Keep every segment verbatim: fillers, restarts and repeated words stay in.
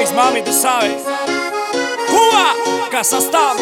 mis mami, tú sabes. Cuba, Kazajstán.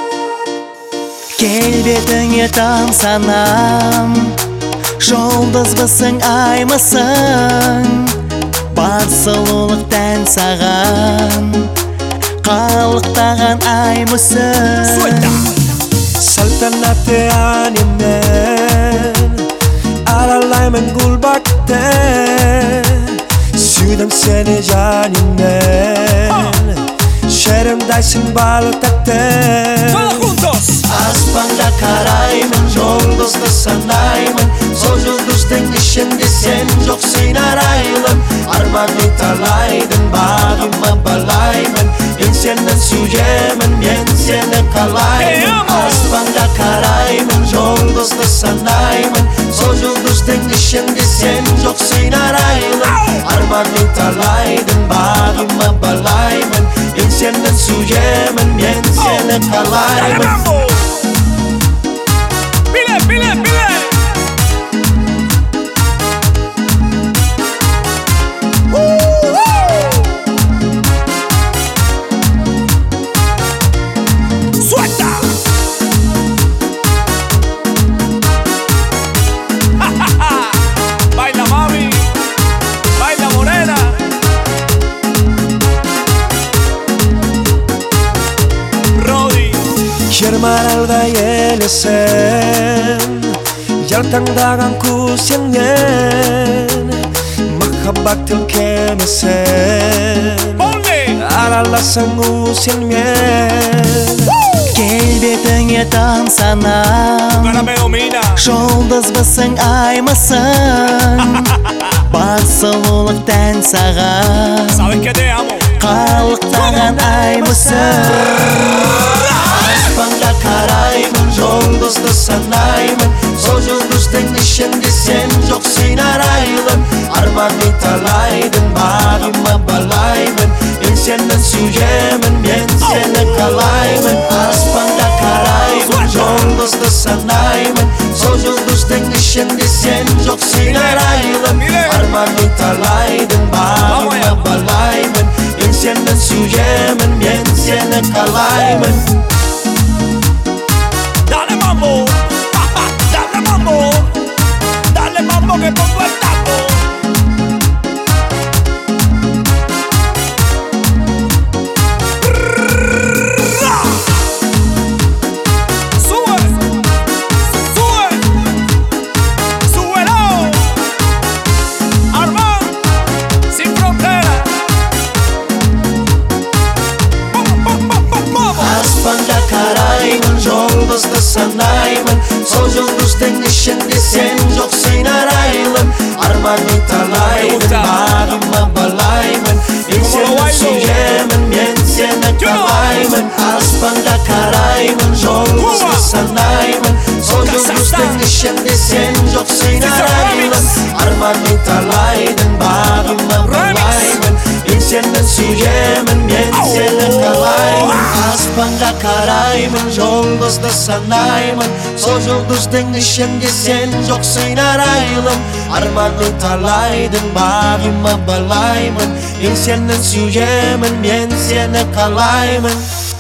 Келбетіңе тамсанам, жұлдызбысың аймысың, бар сұлулықтан саған қалықтаған аймысың. Saltanatı annemden, aralayman gulbakta, süydüm seni canimden, şerimdaysin balıkta. Аспанда қараймын, жұлдызды санаймын, сол жұлдыздың ішінде сен жоқсың арайлым. Арманмен талайдың бағыма балаймын, мен сені сүйемін, мен сені қалаймын. Аспанда қараймын, жұлдызды санаймын, сол жұлдыздың ішінде сен жоқсың арайлым. Арманмен талайдың бағыма балаймын, мен сені сүйемін, мен seni қалаймын. Bile, bile, bile. Suelta. Baila mami, baila morena. Жермаралда елесен, ялтаңдаған көсеңнен, махаббат тілкемесен, араласаң өсенмен. Келбетіңе тамсанам, жұлдызбысың аймысың, бар сұлулықтан саған қалықтаған аймысың. Аспанда қараймын, жұлдызды санаймын, сол жұлдыздың ішінде сен жоқсың арайлым. Арманмен талайдың бағыма балаймын, мен сені сүйемін, мен сені қалаймын. Аспанда қараймын, жұлдызды санаймын, сол жұлдыздың ішінде сен жоқсың арайлым. Арманмен талайдың бағыма балаймын, мен сені сүйемін, мен сені қалаймын. Dale mambo, dale mambo, dale mambo que pongo el taco. Sube, sube, súbelo. Armán, sin frontera. Аспанда қараймын, жұлдызды санаймын, сол жұлдыздың ішінде сен жоқсың арайлым. Арманмен талайдың бағыма балаймын, мен сені сүйемін, мен сені қалаймын. Аспанда қараймын, жұлдызды санаймын, сол жұлдыздың ішінде сен жоқсың арайлым. Арманмен талайдың бағыма балаймын, мен сені сүйемін, мен сені қалаймын. Аспанда қараймын, жұлдызды санаймын, сол жұлдыздың ішінде сен жоқсың арайлым. Арманмен талайдың бағыма балаймын, мен сені сүйемін, мен сені қалаймын.